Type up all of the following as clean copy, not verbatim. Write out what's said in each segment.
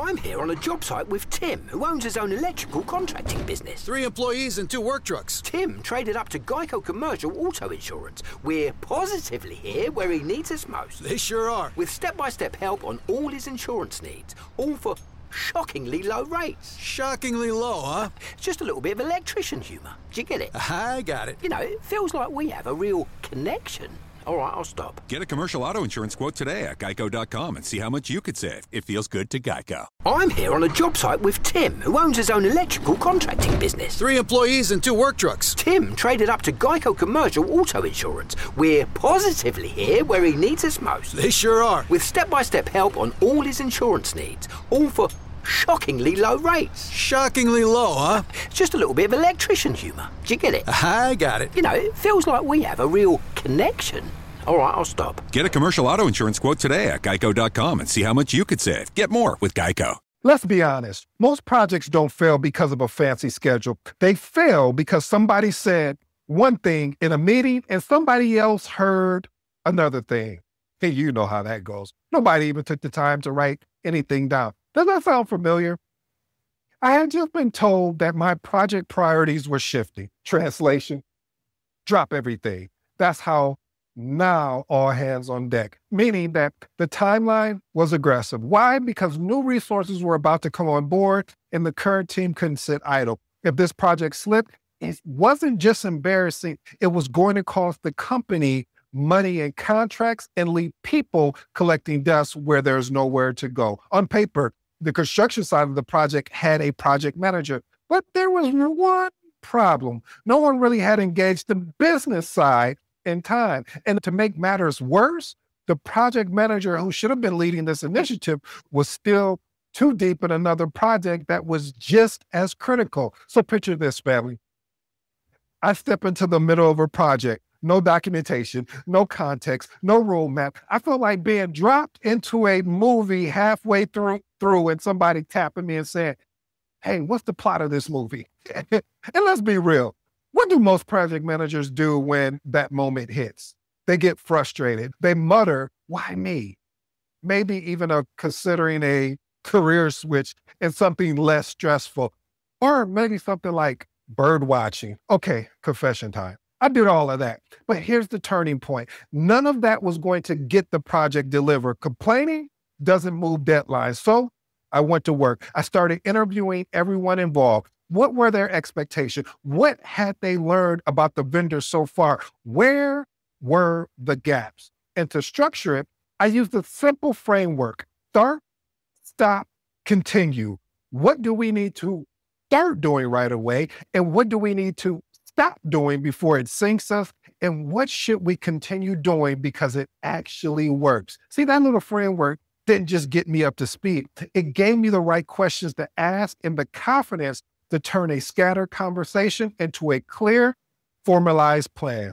I'm here on a job site with Tim, who owns his own electrical contracting business. 3 employees and 2 work trucks. Tim traded up to Geico Commercial Auto Insurance. We're positively here where he needs us most. They sure are. With step-by-step help on all his insurance needs, all for shockingly low rates. Shockingly low, huh? It's just a little bit of electrician humour. Do you get it? I got it. You know, it feels like we have a real connection. All right, I'll stop. Get a commercial auto insurance quote today at geico.com and see how much you could save. It feels good to Geico. I'm here on a job site with Tim, who owns his own electrical contracting business. 3 employees and 2 work trucks. Tim traded up to Geico Commercial Auto Insurance. We're positively here where he needs us most. They sure are. With step-by-step help on all his insurance needs, all for shockingly low rates. Shockingly low, huh? It's just a little bit of electrician humour. Do you get it? I got it. You know, it feels like we have a real connection. All right, I'll stop. Get a commercial auto insurance quote today at geico.com and see how much you could save. Get more with Geico. Let's be honest. Most projects don't fail because of a fancy schedule. They fail because somebody said one thing in a meeting and somebody else heard another thing. And you know how that goes. Nobody even took the time to write anything down. Does that sound familiar? I had just been told that my project priorities were shifting. Translation, drop everything. That's how now all hands on deck, meaning that the timeline was aggressive. Why? Because new resources were about to come on board and the current team couldn't sit idle. If this project slipped, it wasn't just embarrassing. It was going to cost the company money and contracts and leave people collecting dust where there's nowhere to go. On paper, the construction side of the project had a project manager, but there was one problem. No one really had engaged the business side in time. And to make matters worse, the project manager who should have been leading this initiative was still too deep in another project that was just as critical. So picture this, family. I step into the middle of a project, no documentation, no context, no roadmap. I feel like being dropped into a movie halfway through and somebody tapping me and saying, hey, what's the plot of this movie? And let's be real. What do most project managers do when that moment hits? They get frustrated. They mutter, why me? Maybe even considering a career switch and something less stressful. Or maybe something like bird watching. Okay, confession time. I did all of that. But here's the turning point. None of that was going to get the project delivered. Complaining doesn't move deadlines. So I went to work. I started interviewing everyone involved. What were their expectations? What had they learned about the vendor so far? Where were the gaps? And to structure it, I used a simple framework. Start, stop, continue. What do we need to start doing right away? And what do we need to stop doing before it sinks us? And what should we continue doing because it actually works? See, that little framework didn't just get me up to speed. It gave me the right questions to ask and the confidence to turn a scattered conversation into a clear, formalized plan.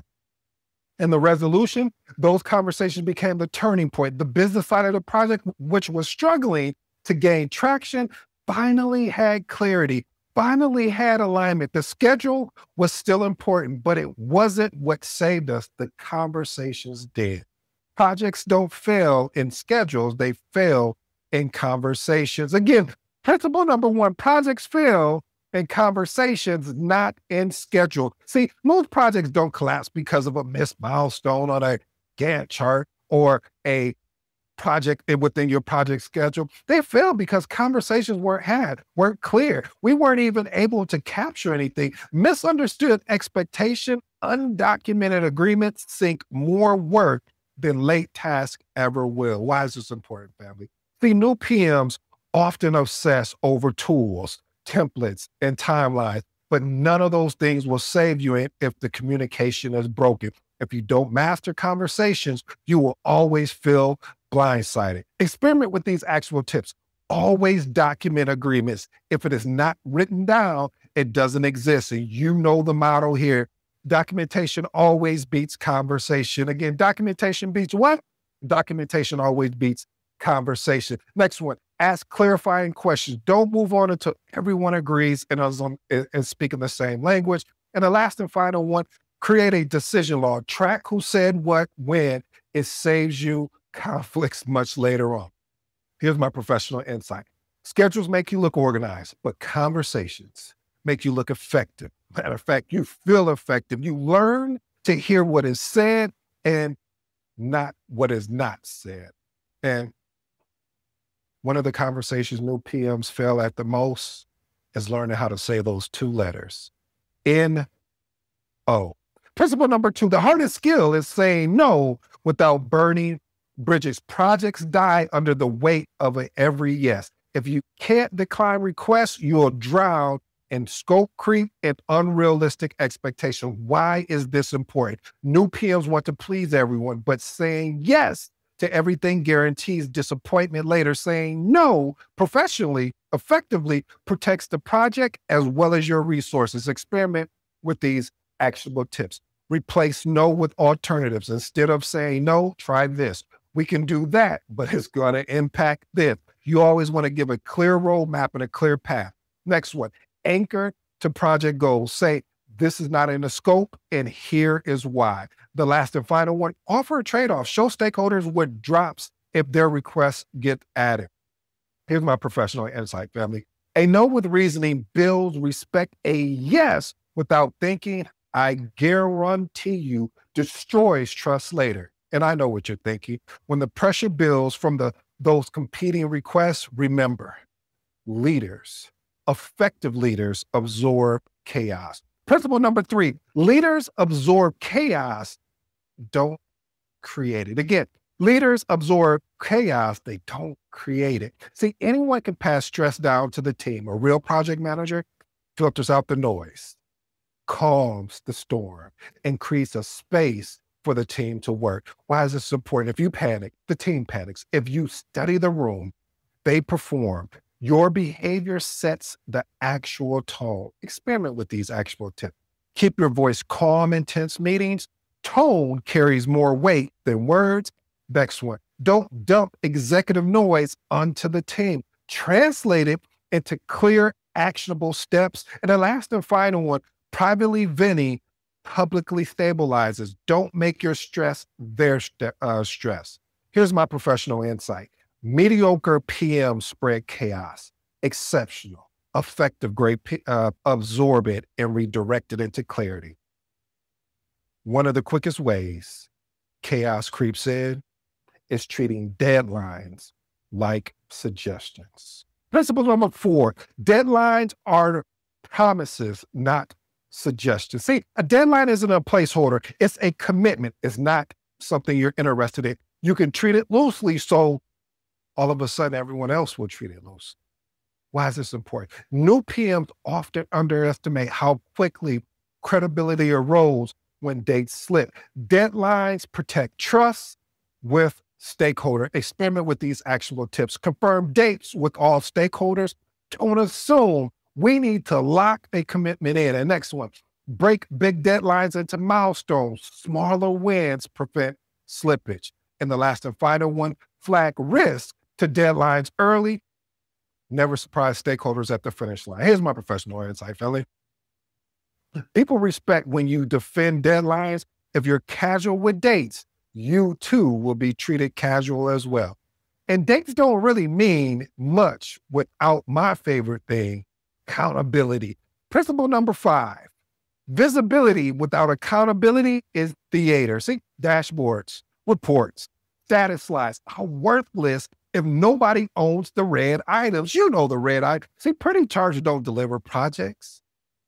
And the resolution, those conversations became the turning point. The business side of the project, which was struggling to gain traction, finally had clarity, finally had alignment. The schedule was still important, but it wasn't what saved us. The conversations did. Projects don't fail in schedules, they fail in conversations. Again, principle number 1, projects fail in conversations, not in schedule. See, most projects don't collapse because of a missed milestone on a Gantt chart or a project within your project schedule. They fail because conversations weren't clear. We weren't even able to capture anything. Misunderstood expectation, undocumented agreements sink more work than late tasks ever will. Why is this important, family? See, new PMs often obsess over tools, templates, and timelines, but none of those things will save you if the communication is broken. If you don't master conversations, you will always feel blindsided. Experiment with these actual tips. Always document agreements. If it is not written down, it doesn't exist. And you know the motto here. Documentation always beats conversation. Again, documentation beats what? Documentation always beats conversation. Next one, ask clarifying questions. Don't move on until everyone agrees and is speaking the same language. And the last and final one, create a decision log. Track who said what, when. It saves you conflicts much later on. Here's my professional insight. Schedules make you look organized, but conversations make you look effective. Matter of fact, you feel effective. You learn to hear what is said and not what is not said. And one of the conversations new PMs fail at the most is learning how to say those two letters, N-O. Principle number 2, the hardest skill is saying no without burning bridges. Projects die under the weight of every yes. If you can't decline requests, you'll drown in scope creep and unrealistic expectation. Why is this important? New PMs want to please everyone, but saying yes to everything guarantees disappointment later. Saying no professionally, effectively protects the project as well as your resources. Experiment with these actionable tips. Replace no with alternatives. Instead of saying no, try this. We can do that, but it's going to impact this. You always want to give a clear roadmap and a clear path. Next one, anchor to project goals. Say, this is not in the scope, and here is why. The last and final one, offer a trade-off. Show stakeholders what drops if their requests get added. Here's my professional insight, family. A no with reasoning builds respect. A yes without thinking, I guarantee you, destroys trust later. And I know what you're thinking. When the pressure builds from those competing requests, remember, leaders, effective leaders absorb chaos. Principle number 3, leaders absorb chaos, don't create it. Again, leaders absorb chaos, they don't create it. See, anyone can pass stress down to the team. A real project manager filters out the noise, calms the storm, and creates a space for the team to work. Why is this important? If you panic, the team panics. If you study the room, they perform. Your behavior sets the actual tone. Experiment with these actual tips. Keep your voice calm in tense meetings. Tone carries more weight than words. Next one, don't dump executive noise onto the team. Translate it into clear, actionable steps. And the last and final one, privately venting publicly stabilizes. Don't make your stress their stress. Here's my professional insight. Mediocre PMs spread chaos. Exceptional, effective, great absorb it and redirect it into clarity. One of the quickest ways chaos creeps in is treating deadlines like suggestions. Principle number 4, deadlines are promises, not suggestions. See, a deadline isn't a placeholder. It's a commitment. It's not something you're interested in. You can treat it loosely, so all of a sudden everyone else will treat it loose. Why is this important? New PMs often underestimate how quickly credibility erodes when dates slip. Deadlines protect trust with stakeholder. Experiment with these actionable tips. Confirm dates with all stakeholders. Don't assume. We need to lock a commitment in. And next one, break big deadlines into milestones. Smaller wins prevent slippage. And the last and final one, flag risk to deadlines early. Never surprise stakeholders at the finish line. Here's my professional insight, Philly. People respect when you defend deadlines. If you're casual with dates, you too will be treated casual as well. And dates don't really mean much without my favorite thing, accountability. Principle number 5, visibility without accountability is theater. See, dashboards, reports, status slides are worthless if nobody owns the red items. You know the red items. See, pretty charts don't deliver projects.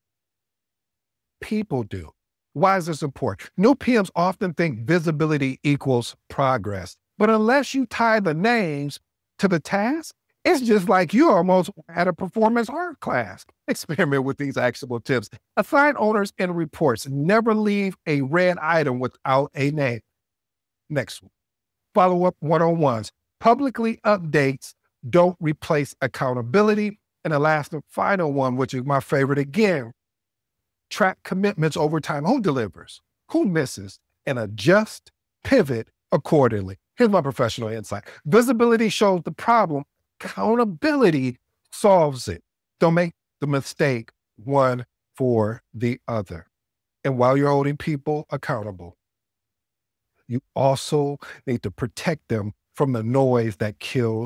People do. Why is this important? New PMs often think visibility equals progress, but unless you tie the names to the task, it's just like you almost at a performance art class. Experiment with these actionable tips. Assign owners in reports. Never leave a red item without a name. Next one. Follow-up one-on-ones. Publicly updates don't replace accountability. And the last and final one, which is my favorite again, track commitments over time. Who delivers? Who misses? And adjust, pivot accordingly. Here's my professional insight. Visibility shows the problem. Accountability solves it. Don't make the mistake one for the other. And while you're holding people accountable, you also need to protect them from the noise that kills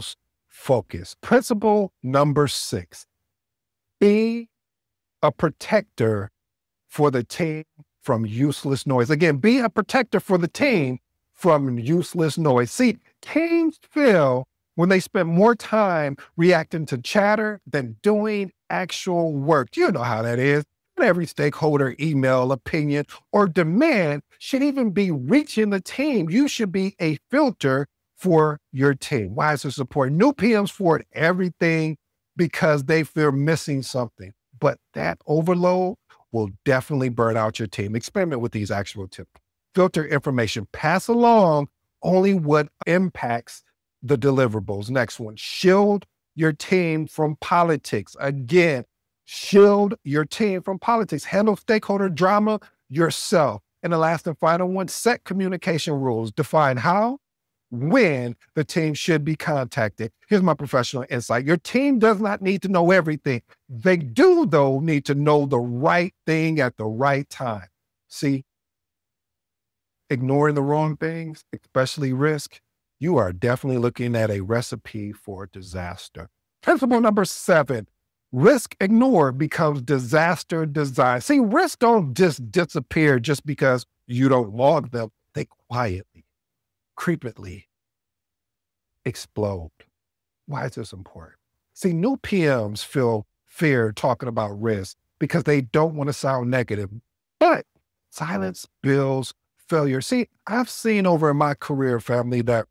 focus. Principle number 6, be a protector for the team from useless noise. Again, be a protector for the team from useless noise. See, teams fail when they spend more time reacting to chatter than doing actual work. You know how that is. Not every stakeholder, email, opinion, or demand should even be reaching the team. You should be a filter for your team. Why is this important? New PMs forward everything because they fear missing something. But that overload will definitely burn out your team. Experiment with these actual tips. Filter information. Pass along only what impacts the deliverables. Next one, shield your team from politics. Again, shield your team from politics. Handle stakeholder drama yourself. And the last and final one, set communication rules. Define how, when the team should be contacted. Here's my professional insight. Your team does not need to know everything. They do, though, need to know the right thing at the right time. See, ignoring the wrong things, especially risk, you are definitely looking at a recipe for disaster. Principle number 7, risk ignored becomes disaster design. See, risks don't just disappear just because you don't log them. They quietly, creepily explode. Why is this important? See, new PMs feel fear talking about risk because they don't want to sound negative, but silence builds failure. See, I've seen over in my career, family, that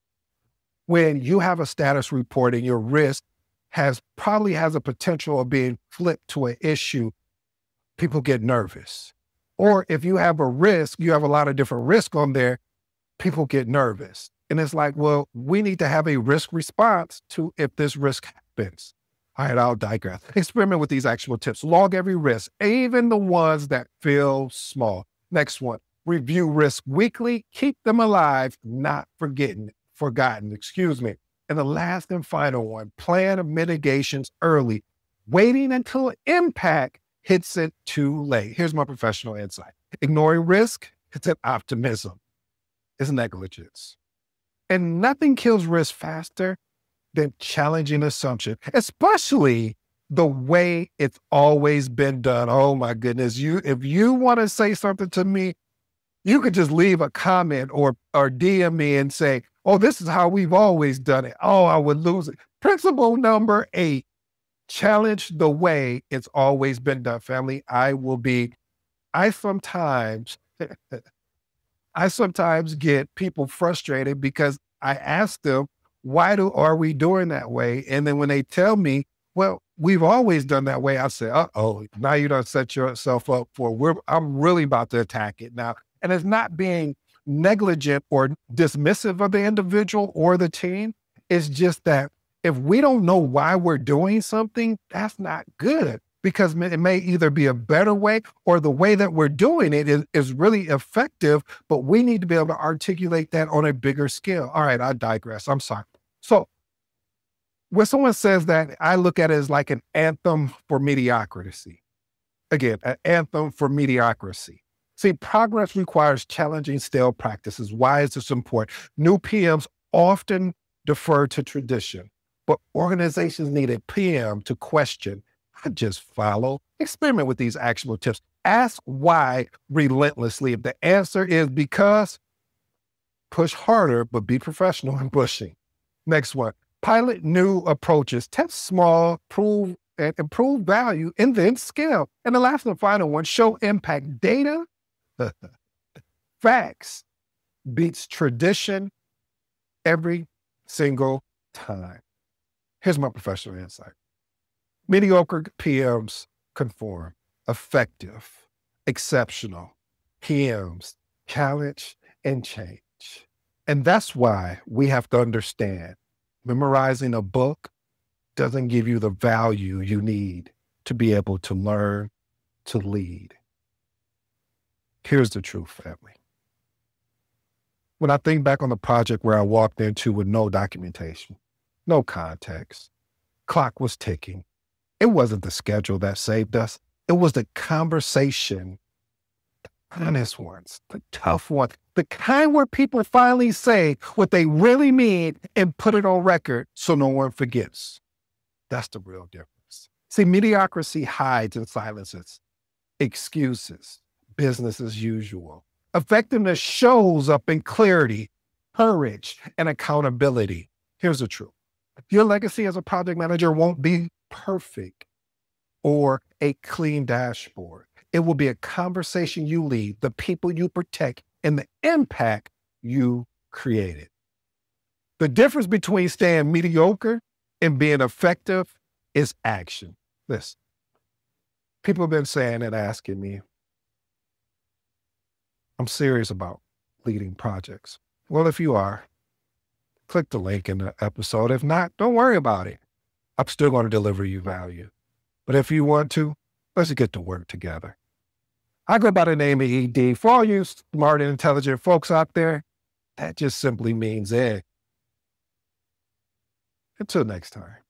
when you have a status report and your risk probably has a potential of being flipped to an issue, people get nervous. Or if you have a risk, you have a lot of different risk on there, people get nervous. And it's like, well, we need to have a risk response to if this risk happens. All right, I'll digress. Experiment with these actual tips. Log every risk, even the ones that feel small. Next one, review risk weekly. Keep them alive, not forgotten. And the last and final one, plan mitigations early. Waiting until impact hits it too late. Here's my professional insight. Ignoring risk, it's an optimism. It's negligence. And nothing kills risk faster than challenging assumption, especially the way it's always been done. Oh my goodness. If you want to say something to me, you could just leave a comment or DM me and say, oh, this is how we've always done it. Oh, I would lose it. Principle number 8, challenge the way it's always been done, family. I sometimes get people frustrated because I ask them, are we doing that way? And then when they tell me, well, we've always done that way, I say, uh-oh, now you done set yourself up I'm really about to attack it now. And it's not being negligent or dismissive of the individual or the team. It's just that if we don't know why we're doing something, that's not good, because it may either be a better way or the way that we're doing it is really effective, but we need to be able to articulate that on a bigger scale. All right, I digress. I'm sorry. So when someone says that, I look at it as like an anthem for mediocrity. Again, an anthem for mediocrity. See, progress requires challenging stale practices. Why is this important? New PMs often defer to tradition, but organizations need a PM to question, not just follow. Experiment with these actionable tips. Ask why relentlessly. If the answer is because, push harder, but be professional in pushing. Next one, pilot new approaches. Test small, improve value, and then scale. And the last and final one, show impact. Data, facts beats tradition every single time. Here's my professional insight. Mediocre PMs conform. Effective, exceptional PMs challenge and change. And that's why we have to understand memorizing a book doesn't give you the value you need to be able to learn to lead. Here's the truth, family. When I think back on the project where I walked into with no documentation, no context, clock was ticking. It wasn't the schedule that saved us. It was the conversation honest ones, the tough ones, the kind where people finally say what they really mean and put it on record so no one forgets. That's the real difference. See, mediocrity hides and silences excuses, business as usual. Effectiveness shows up in clarity, courage, and accountability. Here's the truth. Your legacy as a project manager won't be perfect or a clean dashboard. It will be a conversation you lead, the people you protect, and the impact you created. The difference between staying mediocre and being effective is action. Listen, people have been saying and asking me, I'm serious about leading projects. Well, if you are, click the link in the episode. If not, don't worry about it. I'm still going to deliver you value. But if you want to, let's get to work together. I go by the name of ED. For all you smart and intelligent folks out there, that just simply means Ed. Until next time.